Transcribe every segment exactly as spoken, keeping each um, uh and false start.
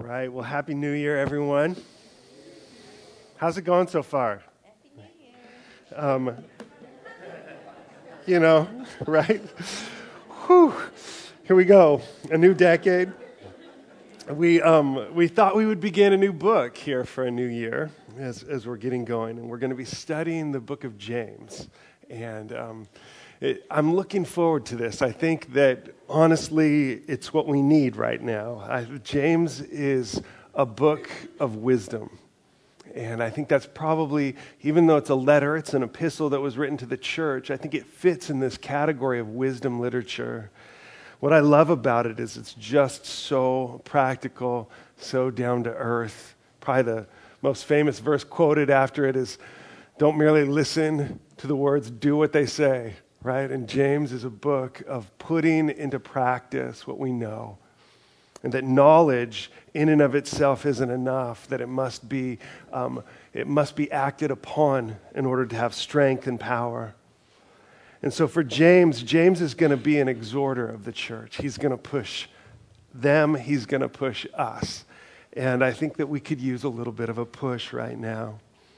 right. Well, Happy New Year, everyone. How's it going so far? Happy New Year. Um, you know, right? Whew. Here we go. A new decade. We um, we thought we would begin a new book here for a new year as as we're getting going, and we're going to be studying the book of James. And um, it, I'm looking forward to this. I think that honestly, it's what we need right now. I, James is a book of wisdom. And I think that's probably, even though it's a letter, it's an epistle that was written to the church, I think it fits in this category of wisdom literature. What I love about it is it's just so practical, so down to earth. Probably the most famous verse quoted after it is, don't merely listen to the words, do what they say, right? And James is a book of putting into practice what we know. And that knowledge in and of itself isn't enough, that it must be um, it must be acted upon in order to have strength and power. And so for James, James is going to be an exhorter of the church. He's going to push them, he's going to push us. And I think that we could use a little bit of a push right now.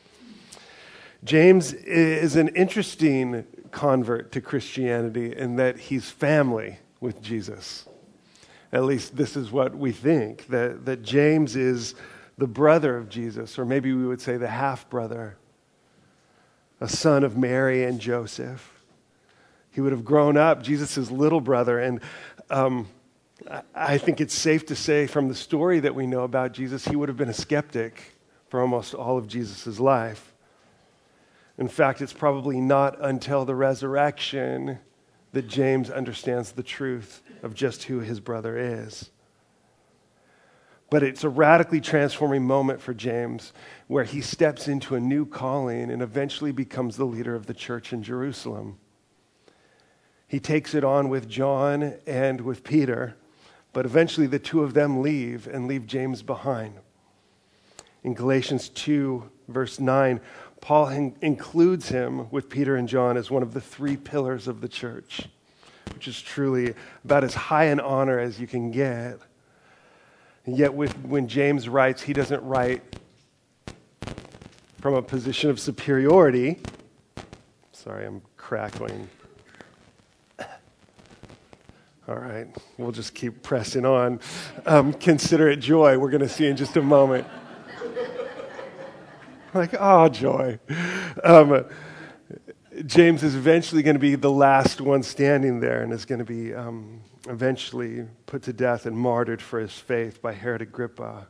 James is an interesting convert to Christianity in that he's family with Jesus. At least this is what we think, that, that James is the brother of Jesus, or maybe we would say the half-brother, a son of Mary and Joseph. He would have grown up, Jesus' little brother, and um, I think it's safe to say from the story that we know about Jesus, he would have been a skeptic for almost all of Jesus' life. In fact, it's probably not until the resurrection that James understands the truth of just who his brother is. But it's a radically transforming moment for James where he steps into a new calling and eventually becomes the leader of the church in Jerusalem. He takes it on with John and with Peter, but eventually the two of them leave and leave James behind. In Galatians two, verse nine, Paul in- includes him with Peter and John as one of the three pillars of the church, which is truly about as high an honor as you can get. And yet with, when James writes, he doesn't write from a position of superiority. Sorry, I'm crackling. All right, we'll just keep pressing on. Um, consider it joy, we're going to see in just a moment. Like, oh, joy. Um, James is eventually going to be the last one standing there and is going to be um, eventually put to death and martyred for his faith by Herod Agrippa.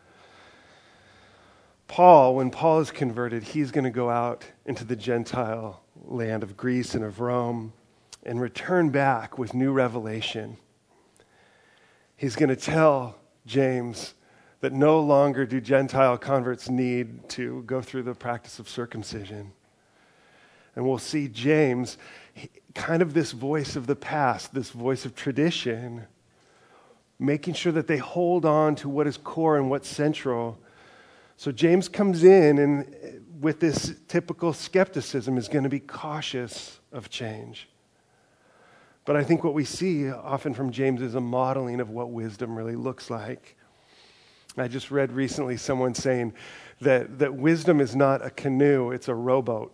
Paul, when Paul is converted, he's going to go out into the Gentile land of Greece and of Rome and return back with new revelation. He's going to tell James that no longer do Gentile converts need to go through the practice of circumcision. And we'll see James, kind of this voice of the past, this voice of tradition, making sure that they hold on to what is core and what's central. So James comes in and with this typical skepticism is going to be cautious of change. But I think what we see often from James is a modeling of what wisdom really looks like. I just read recently someone saying that, that wisdom is not a canoe, it's a rowboat.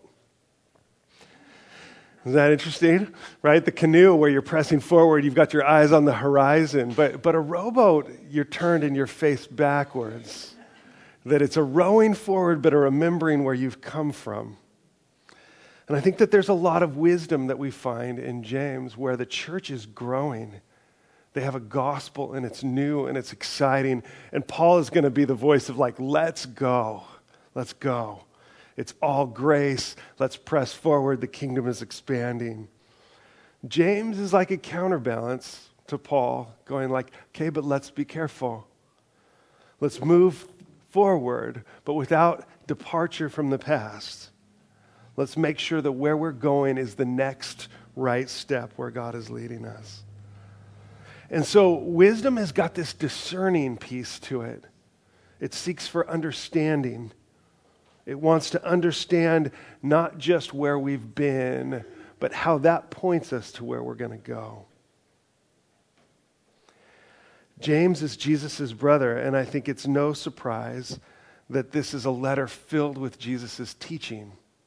Is that interesting? Right? The canoe where you're pressing forward, you've got your eyes on the horizon. But, but a rowboat, you're turned and you're faced backwards. That it's a rowing forward, but a remembering where you've come from. And I think that there's a lot of wisdom that we find in James where the church is growing. They have a gospel and it's new and it's exciting. And Paul is going to be the voice of like, let's go, let's go. It's all grace. Let's press forward. The kingdom is expanding. James is like a counterbalance to Paul, going like, okay, but let's be careful. Let's move forward, but without departure from the past. Let's make sure that where we're going is the next right step where God is leading us. And so wisdom has got this discerning piece to it. It seeks for understanding. It wants to understand not just where we've been, but how that points us to where we're going to go. James is Jesus' brother, and I think it's no surprise that this is a letter filled with Jesus' teaching.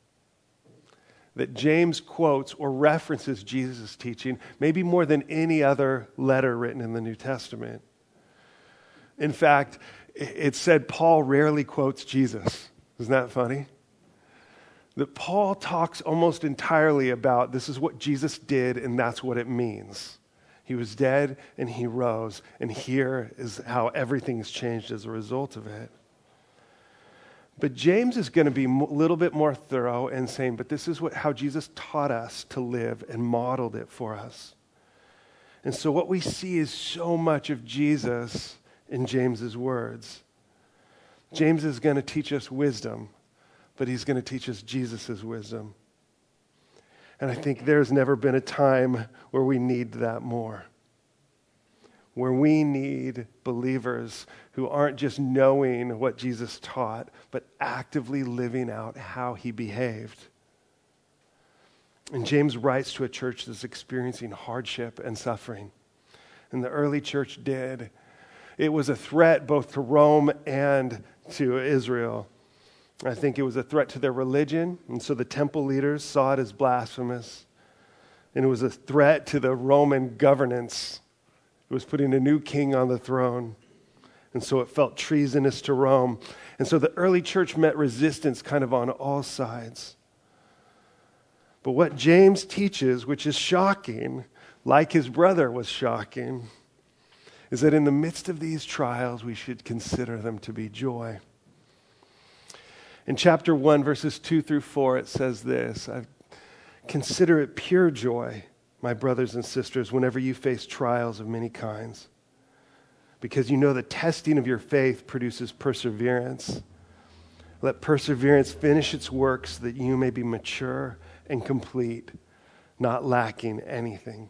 That James quotes or references Jesus' teaching maybe more than any other letter written in the New Testament. In fact, it's said Paul rarely quotes Jesus. Isn't that funny? That Paul talks almost entirely about this is what Jesus did and that's what it means. He was dead and he rose, and here is how everything's changed as a result of it. But James is going to be a little bit more thorough and saying, but this is what how Jesus taught us to live and modeled it for us. And so what we see is so much of Jesus in James's words. James is going to teach us wisdom, but he's going to teach us Jesus' wisdom. And I think there's never been a time where we need that more. Where we need believers who aren't just knowing what Jesus taught, but actively living out how he behaved. And James writes to a church that's experiencing hardship and suffering. And the early church did. It was a threat both to Rome and to Israel. I think it was a threat to their religion, and so the temple leaders saw it as blasphemous. And it was a threat to the Roman governance. It was putting a new king on the throne, and so it felt treasonous to Rome. And so the early church met resistance kind of on all sides. But what James teaches, which is shocking, like his brother was shocking, is that in the midst of these trials, we should consider them to be joy. In chapter one, verses two through four, it says this, I consider it pure joy, my brothers and sisters, whenever you face trials of many kinds, because you know the testing of your faith produces perseverance. Let perseverance finish its work so that you may be mature and complete, not lacking anything.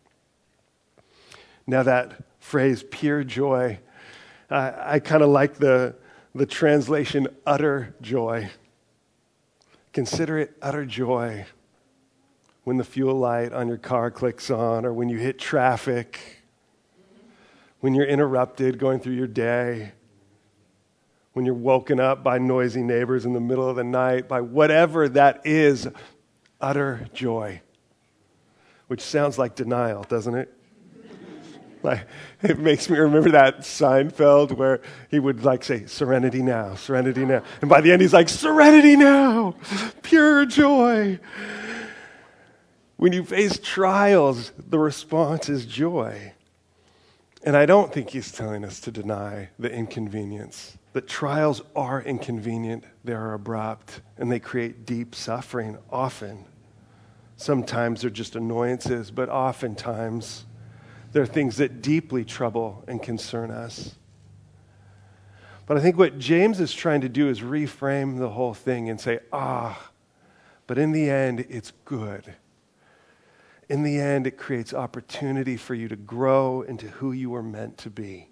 Now that phrase, pure joy, uh, I kind of like the The translation, utter joy. Consider it utter joy when the fuel light on your car clicks on, or when you hit traffic, when you're interrupted going through your day, when you're woken up by noisy neighbors in the middle of the night, by whatever that is, utter joy. Which sounds like denial, doesn't it? Like, it makes me remember that Seinfeld where he would like say, serenity now, serenity now. And by the end he's like, serenity now, pure joy. When you face trials, the response is joy. And I don't think he's telling us to deny the inconvenience. That trials are inconvenient, they are abrupt, and they create deep suffering often. Sometimes they're just annoyances, but oftentimes there are things that deeply trouble and concern us. But I think what James is trying to do is reframe the whole thing and say, ah, but in the end, it's good. In the end, it creates opportunity for you to grow into who you were meant to be.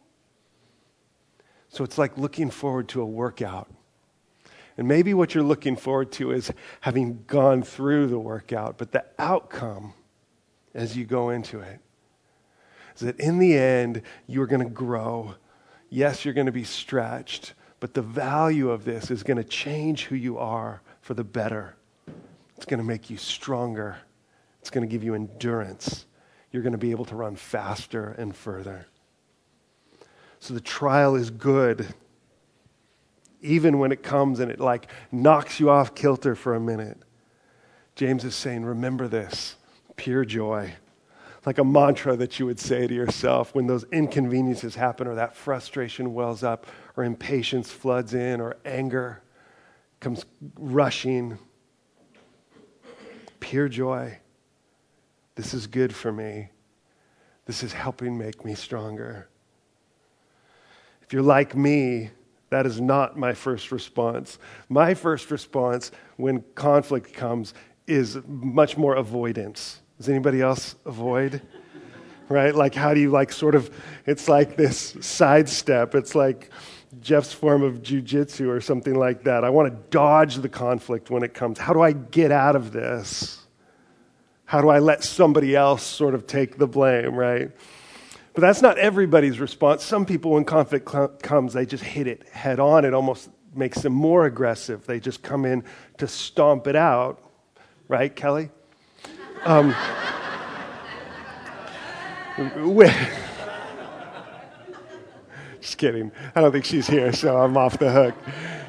So it's like looking forward to a workout. And maybe what you're looking forward to is having gone through the workout, but the outcome as you go into it, that in the end, you're going to grow. Yes, you're going to be stretched, but the value of this is going to change who you are for the better. It's going to make you stronger. It's going to give you endurance. You're going to be able to run faster and further. So the trial is good, even when it comes and it like knocks you off kilter for a minute. James is saying, remember this, pure joy. Like a mantra that you would say to yourself when those inconveniences happen, or that frustration wells up, or impatience floods in, or anger comes rushing. Pure joy. This is good for me. This is helping make me stronger. If you're like me, that is not my first response. My first response when conflict comes is much more avoidance. Does anybody else avoid? Right? Like, how do you like sort of, it's like this sidestep. It's like Jeff's form of jujitsu or something like that. I want to dodge the conflict when it comes. How do I get out of this? How do I let somebody else sort of take the blame, right? But that's not everybody's response. Some people, when conflict cl- comes, they just hit it head on. It almost makes them more aggressive. They just come in to stomp it out. Right, Kelly? Um, just kidding. I don't think she's here, so I'm off the hook.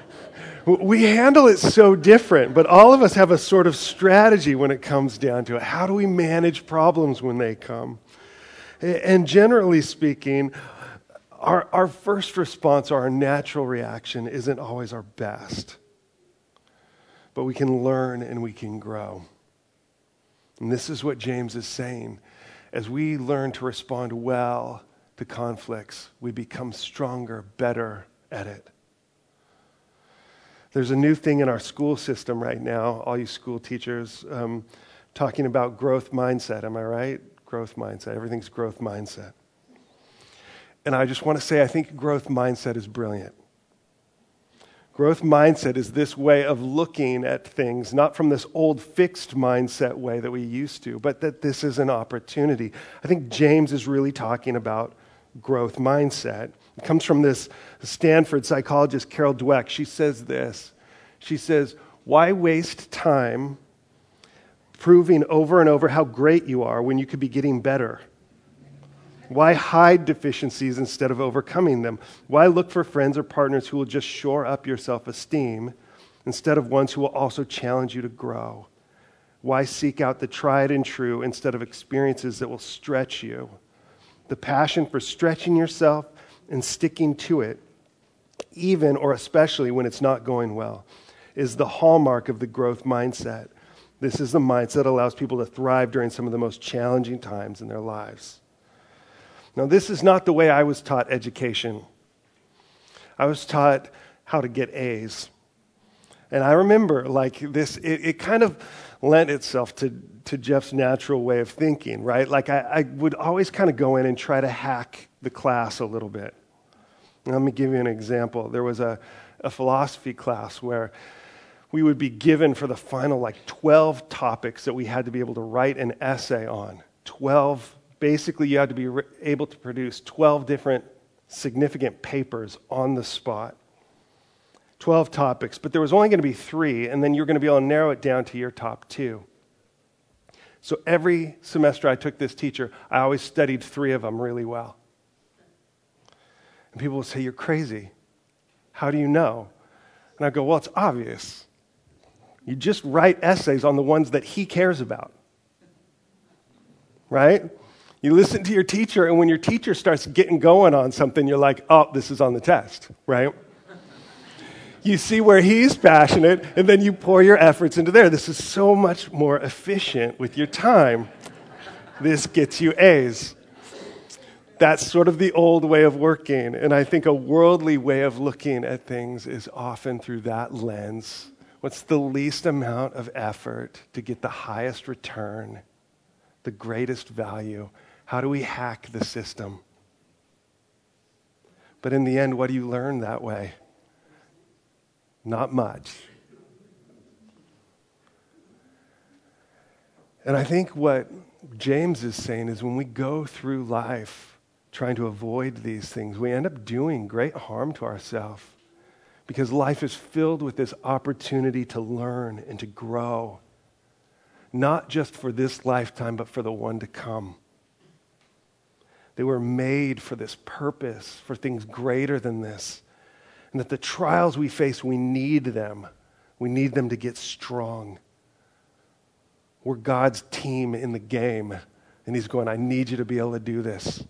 We handle it so different, but all of us have a sort of strategy when it comes down to it. How do we manage problems when they come? And generally speaking, our, our first response, or our natural reaction, isn't always our best. But we can learn and we can grow. And this is what James is saying. As we learn to respond well to conflicts, we become stronger, better at it. There's a new thing in our school system right now, all you school teachers, um, talking about growth mindset. Am I right? Growth mindset. Everything's growth mindset. And I just want to say, I think growth mindset is brilliant. Growth mindset is this way of looking at things, not from this old fixed mindset way that we used to, but that this is an opportunity. I think James is really talking about growth mindset. It comes from this Stanford psychologist, Carol Dweck. She says this. She says, why waste time proving over and over how great you are when you could be getting better? Why hide deficiencies instead of overcoming them? Why look for friends or partners who will just shore up your self-esteem instead of ones who will also challenge you to grow? Why seek out the tried and true instead of experiences that will stretch you? The passion for stretching yourself and sticking to it, even or especially when it's not going well, is the hallmark of the growth mindset. This is the mindset that allows people to thrive during some of the most challenging times in their lives. Now, this is not the way I was taught education. I was taught how to get A's. And I remember, like, this, it, it kind of lent itself to, to Jeff's natural way of thinking, right? Like, I, I would always kind of go in and try to hack the class a little bit. And let me give you an example. There was a, a philosophy class where we would be given for the final, like, twelve topics that we had to be able to write an essay on. twelve Basically, you had to be re- able to produce twelve different significant papers on the spot. twelve topics, but there was only going to be three, and then you're going to be able to narrow it down to your top two. So every semester I took this teacher, I always studied three of them really well. And people would say, you're crazy. How do you know? And I go, well, it's obvious. You just write essays on the ones that he cares about. Right? You listen to your teacher, and when your teacher starts getting going on something, you're like, oh, this is on the test, right? You see where he's passionate, and then you pour your efforts into there. This is so much more efficient with your time. This gets you A's. That's sort of the old way of working, and I think a worldly way of looking at things is often through that lens. What's the least amount of effort to get the highest return, the greatest value? How do we hack the system? But in the end, what do you learn that way? Not much. And I think what James is saying is when we go through life trying to avoid these things, we end up doing great harm to ourselves because life is filled with this opportunity to learn and to grow, not just for this lifetime, but for the one to come. They were made for this purpose, for things greater than this. And that the trials we face, we need them. We need them to get strong. We're God's team in the game. And he's going, I need you to be able to do this.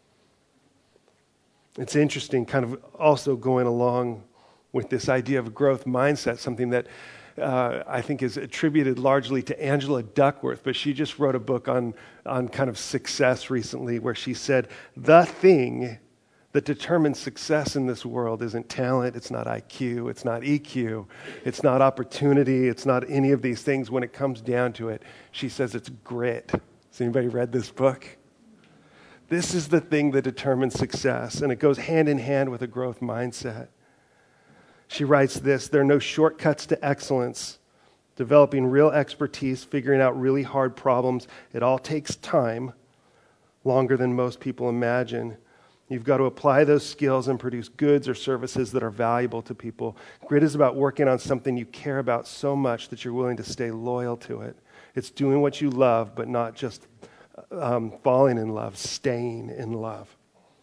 It's interesting, kind of also going along with this idea of growth mindset, something that Uh, I think is attributed largely to Angela Duckworth, but she just wrote a book on, on kind of success recently where she said, the thing that determines success in this world isn't talent, it's not I Q, it's not E Q, it's not opportunity, it's not any of these things. When it comes down to it, she says it's grit. Has anybody read this book? This is the thing that determines success, and it goes hand in hand with a growth mindset. She writes this, there are no shortcuts to excellence. Developing real expertise, figuring out really hard problems, it all takes time. longer than most people imagine. You've got to apply those skills and produce goods or services that are valuable to people. Grit is about working on something you care about so much that you're willing to stay loyal to it. It's doing what you love, but not just um, falling in love, staying in love.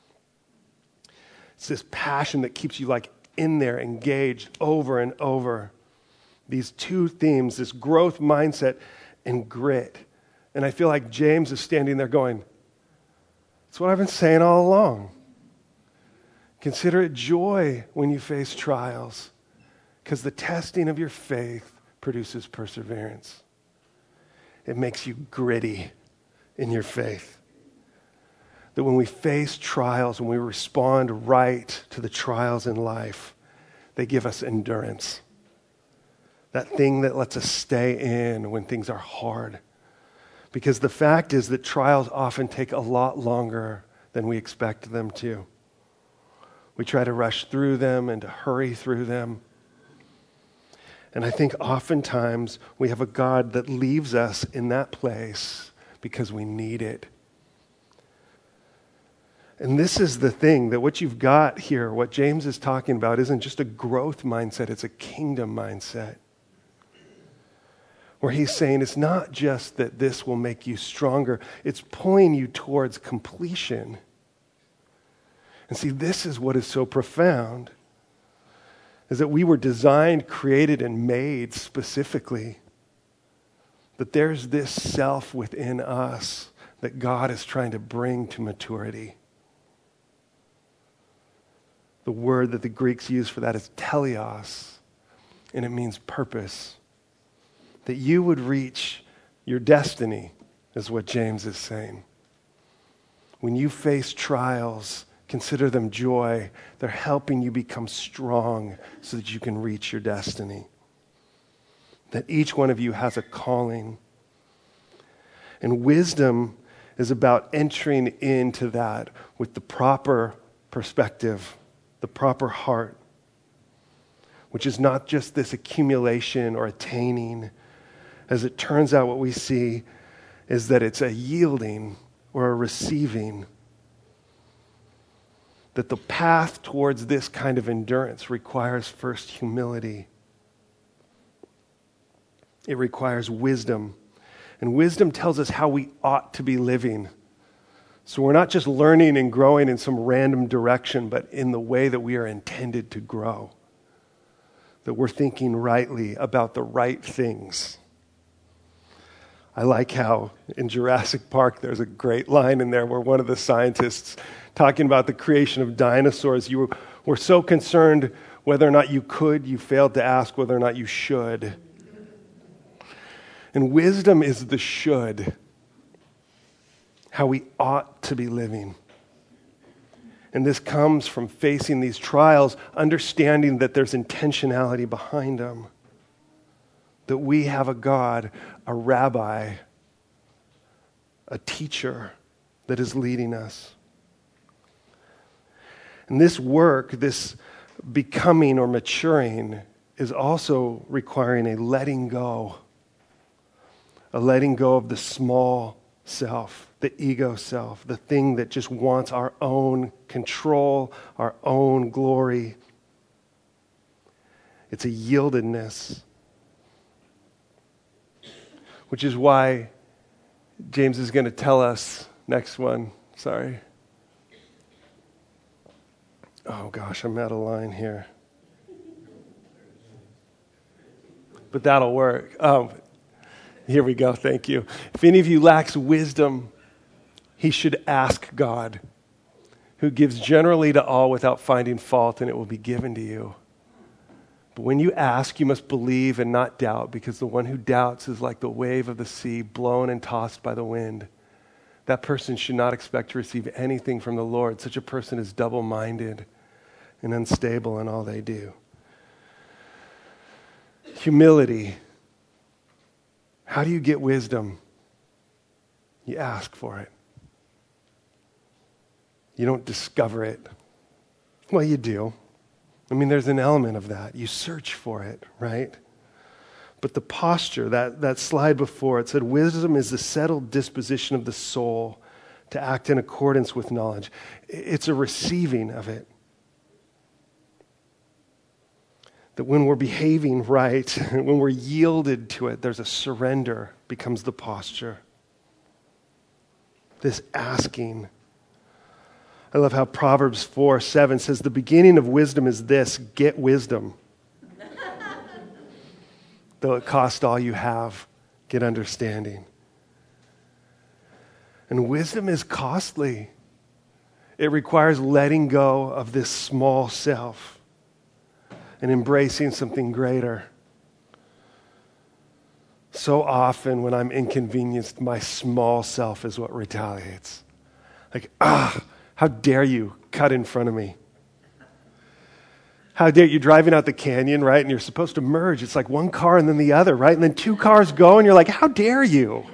It's this passion that keeps you like in there, engaged over and over. These two themes, this growth mindset and grit. And I feel like James is standing there going, that's what I've been saying all along. Consider it joy when you face trials, because the testing of your faith produces perseverance. It makes you gritty in your faith. That when we face trials, when we respond right to the trials in life, they give us endurance. That thing that lets us stay in when things are hard. Because the fact is that trials often take a lot longer than we expect them to. We try to rush through them and to hurry through them. And I think oftentimes we have a God that leaves us in that place because we need it. And this is the thing, that what you've got here, what James is talking about, isn't just a growth mindset, it's a kingdom mindset. Where he's saying it's not just that this will make you stronger, it's pulling you towards completion. And see, this is what is so profound, is that we were designed, created, and made specifically. That there's this self within us that God is trying to bring to maturity. The word that the Greeks use for that is teleos, and it means purpose. That you would reach your destiny, is what James is saying. When you face trials, consider them joy. They're helping you become strong so that you can reach your destiny. That each one of you has a calling. And wisdom is about entering into that with the proper perspective, the proper heart, which is not just this accumulation or attaining. As it turns out, what we see is that it's a yielding or a receiving. That the path towards this kind of endurance requires first humility. It requires wisdom. And wisdom tells us how we ought to be living. So we're not just learning and growing in some random direction, but in the way that we are intended to grow. That we're thinking rightly about the right things. I like how in Jurassic Park there's a great line in there where one of the scientists, talking about the creation of dinosaurs, you were, were so concerned whether or not you could, you failed to ask whether or not you should. And wisdom is the should, how we ought to be living. And this comes from facing these trials, understanding that there's intentionality behind them. That we have a God, a rabbi, a teacher that is leading us. And this work, this becoming or maturing, is also requiring a letting go. A letting go of the small self, the ego self, the thing that just wants our own control, our own glory. It's a yieldedness. Which is why James is going to tell us, next one, sorry. Oh gosh, I'm out of line here. But that'll work. Oh, here we go, thank you. If any of you lacks wisdom, he should ask God, who gives generally to all without finding fault, and it will be given to you. But when you ask, you must believe and not doubt, because the one who doubts is like the wave of the sea, blown and tossed by the wind. That person should not expect to receive anything from the Lord. Such a person is double-minded and unstable in all they do. Humility. How do you get wisdom? You ask for it. You don't discover it. Well, you do. I mean, there's an element of that. You search for it, right? But the posture, that, that slide before, it said, wisdom is the settled disposition of the soul to act in accordance with knowledge. It's a receiving of it. That when we're behaving right, when we're yielded to it, there's a surrender becomes the posture. This asking. I love how Proverbs four seven says, the beginning of wisdom is this, get wisdom. Though it cost all you have, get understanding. And wisdom is costly. It requires letting go of this small self and embracing something greater. So often when I'm inconvenienced, my small self is what retaliates. Like, ah, how dare you cut in front of me? How dare you driving out the canyon, right? And you're supposed to merge. It's like one car and then the other, right? And then two cars go and you're like, how dare you?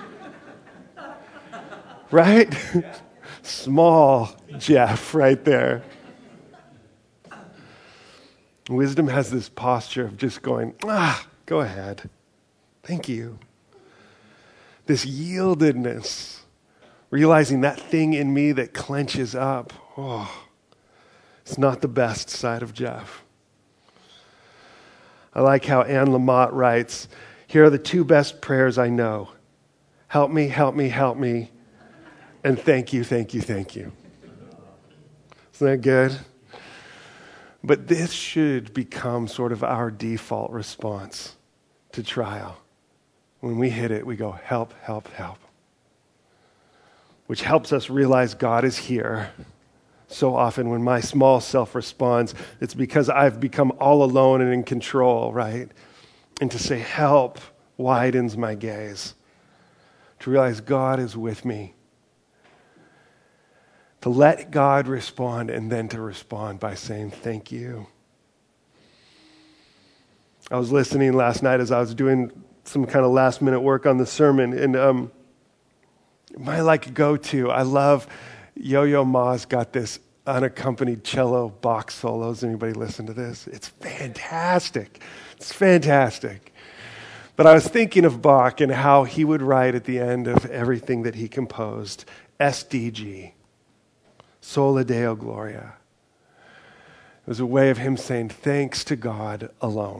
Right? Small Jeff right there. Wisdom has this posture of just going, ah, go ahead. Thank you. This yieldedness, realizing that thing in me that clenches up. Oh, it's not the best side of Jeff. I like how Anne Lamott writes, here are the two best prayers I know. Help me, help me, help me. And thank you, thank you, thank you. Isn't that good? But this should become sort of our default response to trial. When we hit it, we go, help, help, help. Which helps us realize God is here. So often when my small self responds, it's because I've become all alone and in control, right? And to say help widens my gaze. To realize God is with me. To let God respond and then to respond by saying thank you. I was listening last night as I was doing some kind of last minute work on the sermon, and um, my like go-to, I love Yo-Yo Ma's got this unaccompanied cello Bach solos. Anybody listen to this? It's fantastic. It's fantastic. But I was thinking of Bach and how he would write at the end of everything that he composed, S D G. Soli Deo Gloria. It was a way of him saying thanks to God alone.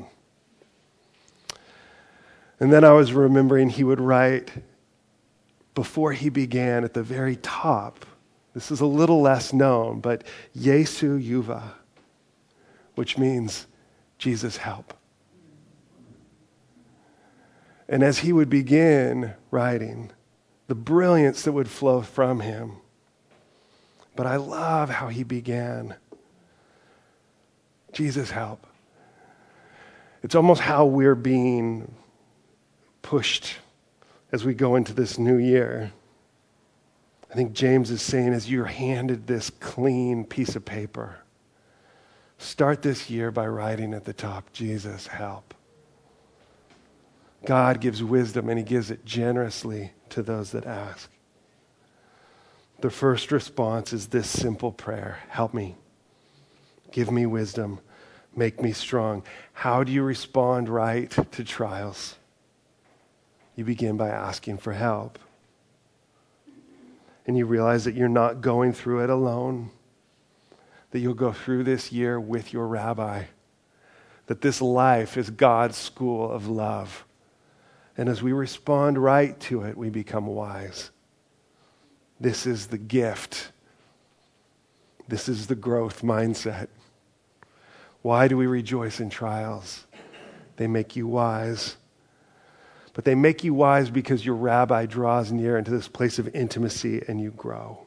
And then I was remembering he would write, before he began at the very top, this is a little less known, but Jesu Juva, which means Jesus help. And as he would begin writing, the brilliance that would flow from him. But I love how he began. Jesus help. It's almost how we're being pushed as we go into this new year. I think James is saying as you're handed this clean piece of paper, start this year by writing at the top, Jesus help. God gives wisdom and he gives it generously to those that ask. The first response is this simple prayer. Help me. Give me wisdom. Make me strong. How do you respond right to trials? You begin by asking for help. And you realize that you're not going through it alone. That you'll go through this year with your rabbi. That this life is God's school of love. And as we respond right to it, we become wise. This is the gift. This is the growth mindset. Why do we rejoice in trials? They make you wise. But they make you wise because your rabbi draws near into this place of intimacy and you grow.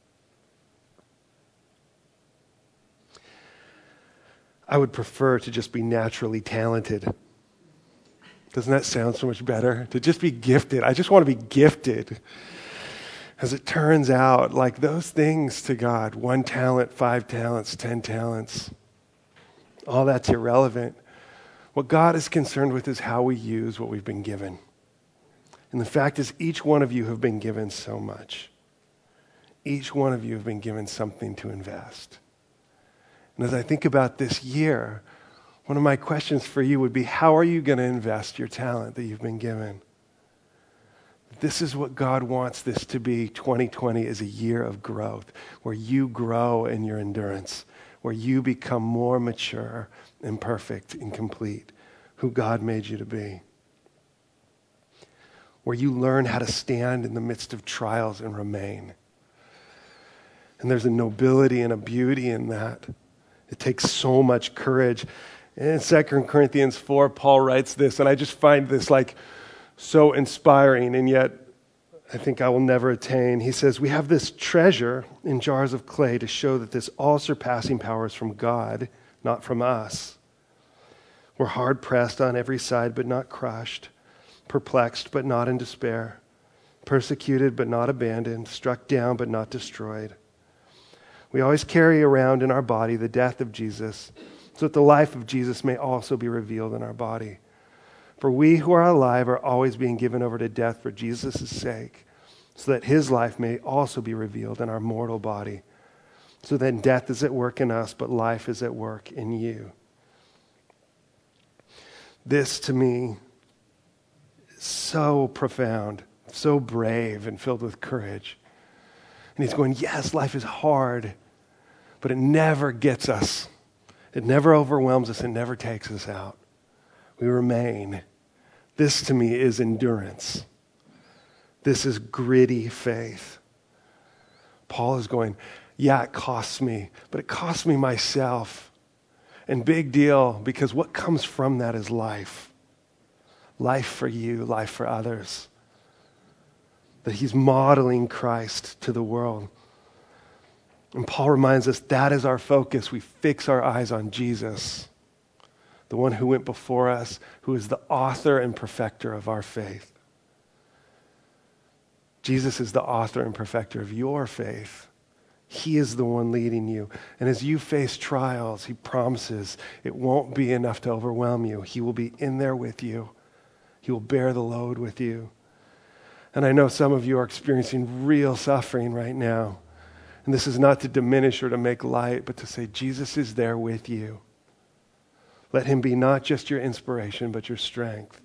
I would prefer to just be naturally talented. Doesn't that sound so much better? To just be gifted. I just want to be gifted. As it turns out, like those things to God, one talent, five talents, ten talents, all that's irrelevant. What God is concerned with is how we use what we've been given. And the fact is, each one of you have been given so much. Each one of you have been given something to invest. And as I think about this year, one of my questions for you would be, how are you going to invest your talent that you've been given? This is what God wants this to be. twenty twenty is a year of growth, where you grow in your endurance, where you become more mature and perfect and complete, who God made you to be. Where you learn how to stand in the midst of trials and remain. And there's a nobility and a beauty in that. It takes so much courage. In Second Corinthians four, Paul writes this, and I just find this like so inspiring, and yet I think I will never attain. He says, we have this treasure in jars of clay to show that this all-surpassing power is from God, not from us. We're hard-pressed on every side, but not crushed, perplexed, but not in despair, persecuted, but not abandoned, struck down, but not destroyed. We always carry around in our body the death of Jesus, so that the life of Jesus may also be revealed in our body. For we who are alive are always being given over to death for Jesus' sake, so that his life may also be revealed in our mortal body. So then death is at work in us, but life is at work in you. This, to me, is so profound, so brave, and filled with courage. And he's going, yes, life is hard, but it never gets us. It never overwhelms us. It never takes us out. We remain. This to me is endurance. This is gritty faith. Paul is going, yeah, it costs me, but it costs me myself. And big deal, because what comes from that is life. Life for you, life for others. That he's modeling Christ to the world. And Paul reminds us that is our focus. We fix our eyes on Jesus, the one who went before us, who is the author and perfecter of our faith. Jesus is the author and perfecter of your faith. He is the one leading you. And as you face trials, he promises it won't be enough to overwhelm you. He will be in there with you. He will bear the load with you. And I know some of you are experiencing real suffering right now. And this is not to diminish or to make light, but to say Jesus is there with you. Let him be not just your inspiration, but your strength.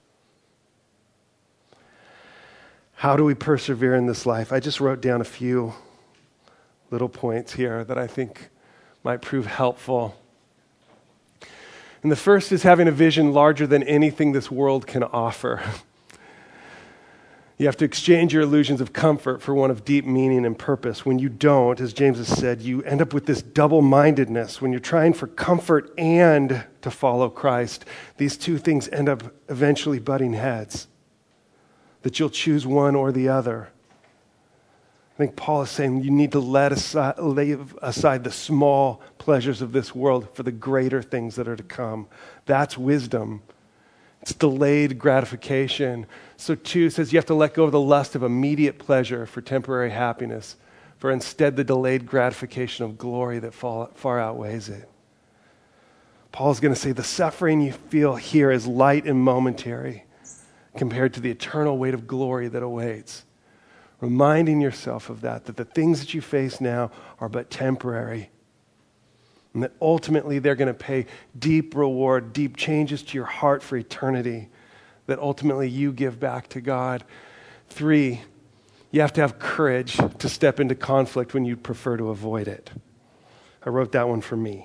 How do we persevere in this life? I just wrote down a few little points here that I think might prove helpful. And the first is having a vision larger than anything this world can offer. You have to exchange your illusions of comfort for one of deep meaning and purpose. When you don't, as James has said, you end up with this double-mindedness. When you're trying for comfort and to follow Christ, these two things end up eventually butting heads. That you'll choose one or the other. I think Paul is saying you need to let aside, leave aside the small pleasures of this world for the greater things that are to come. That's wisdom. It's delayed gratification. So two says you have to let go of the lust of immediate pleasure for temporary happiness, for instead the delayed gratification of glory that far, far outweighs it. Paul's going to say the suffering you feel here is light and momentary compared to the eternal weight of glory that awaits. Reminding yourself of that, that the things that you face now are but temporary. And that ultimately they're going to pay deep reward, deep changes to your heart for eternity that ultimately you give back to God. Three, you have to have courage to step into conflict when you prefer to avoid it. I wrote that one for me.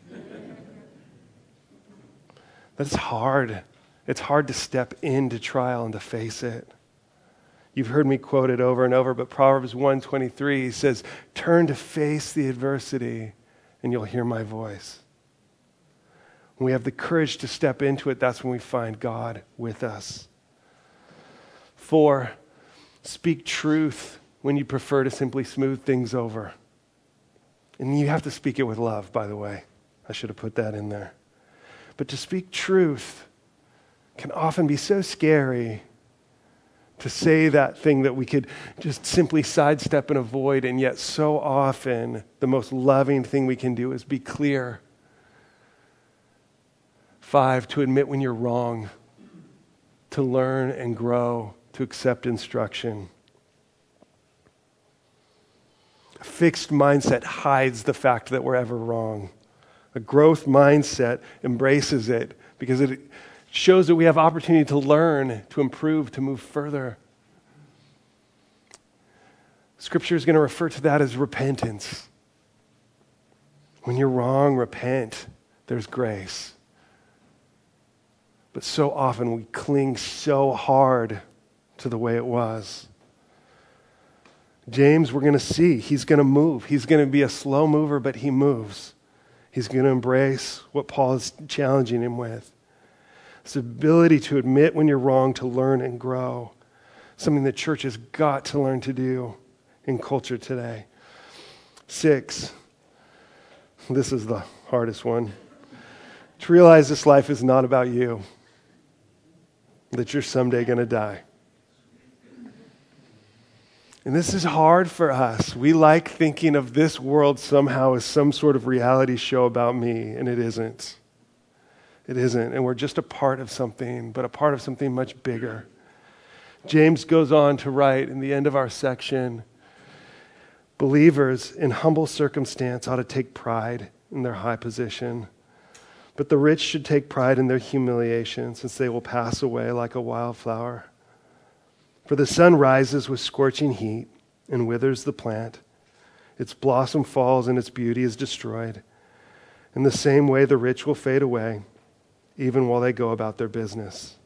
That's hard. It's hard to step into trial and to face it. You've heard me quote it over and over, but Proverbs one twenty-three says, turn to face the adversity and you'll hear my voice. When we have the courage to step into it, that's when we find God with us. Four, speak truth when you prefer to simply smooth things over. And you have to speak it with love, by the way. I should have put that in there. But to speak truth can often be so scary. To say that thing that we could just simply sidestep and avoid, and yet so often the most loving thing we can do is be clear. Five, to admit when you're wrong, to learn and grow, to accept instruction. A fixed mindset hides the fact that we're ever wrong. A growth mindset embraces it because it shows that we have opportunity to learn, to improve, to move further. Scripture is going to refer to that as repentance. When you're wrong, repent. There's grace. But so often we cling so hard to the way it was. James, we're going to see, he's going to move. He's going to be a slow mover, but he moves. He's going to embrace what Paul is challenging him with. This ability to admit when you're wrong, to learn and grow. Something that church has got to learn to do in culture today. Six, this is the hardest one. To realize this life is not about you. That you're someday going to die. And this is hard for us. We like thinking of this world somehow as some sort of reality show about me, and it isn't. It isn't. And we're just a part of something, but a part of something much bigger. James goes on to write in the end of our section, believers in humble circumstance ought to take pride in their high position, but the rich should take pride in their humiliation, since they will pass away like a wildflower. For the sun rises with scorching heat and withers the plant. Its blossom falls and its beauty is destroyed. In the same way, the rich will fade away, even while they go about their business.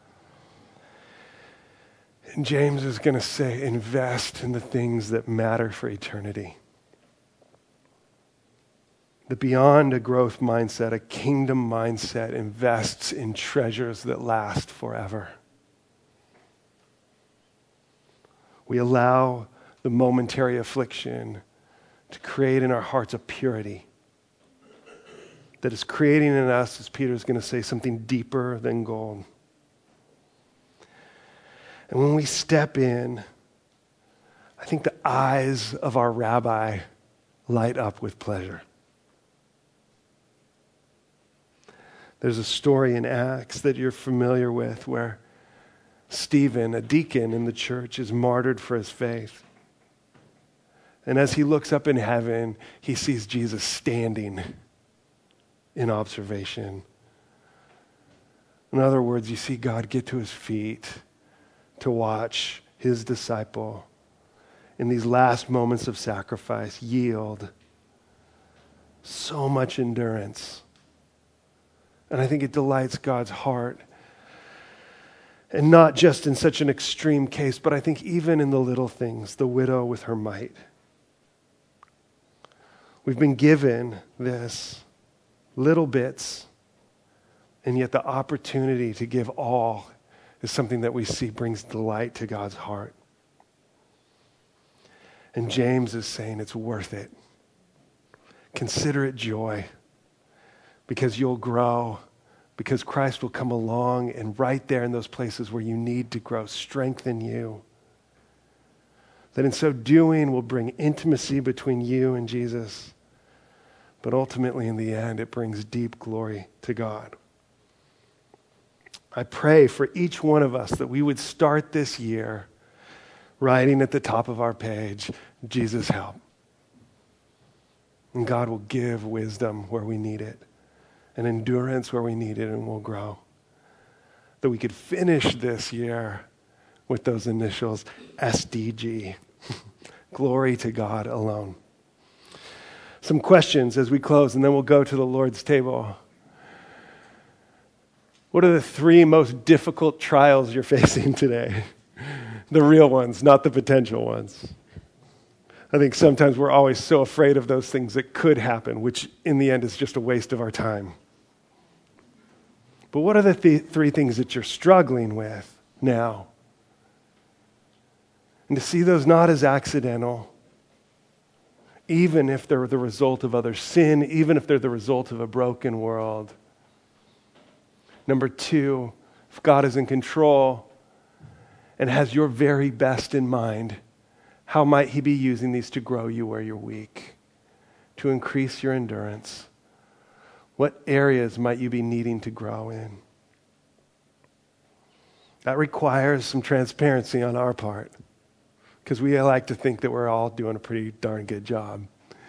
And James is going to say, invest in the things that matter for eternity. The beyond a growth mindset, a kingdom mindset, invests in treasures that last forever. We allow the momentary affliction to create in our hearts a purity that is creating in us, as Peter is going to say, something deeper than gold. And when we step in, I think the eyes of our rabbi light up with pleasure. There's a story in Acts that you're familiar with where Stephen, a deacon in the church, is martyred for his faith. And as he looks up in heaven, he sees Jesus standing in observation. In other words, you see God get to his feet to watch his disciple in these last moments of sacrifice yield so much endurance. And I think it delights God's heart. And not just in such an extreme case, but I think even in the little things, the widow with her mite. We've been given this little bits, and yet the opportunity to give all is something that we see brings delight to God's heart. And James is saying it's worth it. Consider it joy, because you'll grow. Because Christ will come along and right there in those places where you need to grow, strengthen you. That in so doing will bring intimacy between you and Jesus. But ultimately in the end, it brings deep glory to God. I pray for each one of us that we would start this year writing at the top of our page, Jesus help. And God will give wisdom where we need it. And endurance where we need it, and we'll grow. That we could finish this year with those initials, S D G. Glory to God alone. Some questions as we close, and then we'll go to the Lord's table. What are the three most difficult trials you're facing today? The real ones, not the potential ones. I think sometimes we're always so afraid of those things that could happen, which in the end is just a waste of our time. But what are the th- three things that you're struggling with now? And to see those not as accidental, even if they're the result of other sin, even if they're the result of a broken world. Number two, if God is in control and has your very best in mind, how might he be using these to grow you where you're weak, to increase your endurance? What areas might you be needing to grow in? That requires some transparency on our part, because we like to think that we're all doing a pretty darn good job.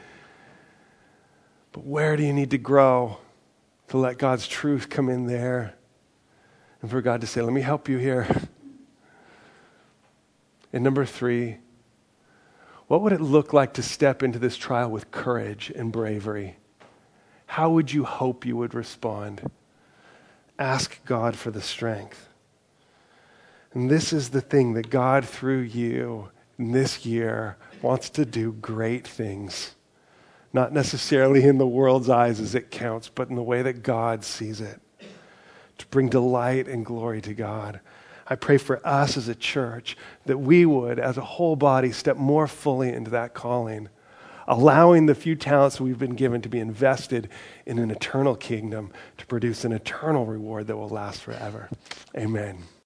But where do you need to grow to let God's truth come in there and for God to say, let me help you here? And number three, What would it look like to step into this trial with courage and bravery? How would you hope you would respond? Ask God for the strength. And this is the thing that God, through you in this year, wants to do great things. Not necessarily in the world's eyes as it counts, but in the way that God sees it. To bring delight and glory to God. I pray for us as a church that we would, as a whole body, step more fully into that calling, allowing the few talents we've been given to be invested in an eternal kingdom to produce an eternal reward that will last forever. Amen.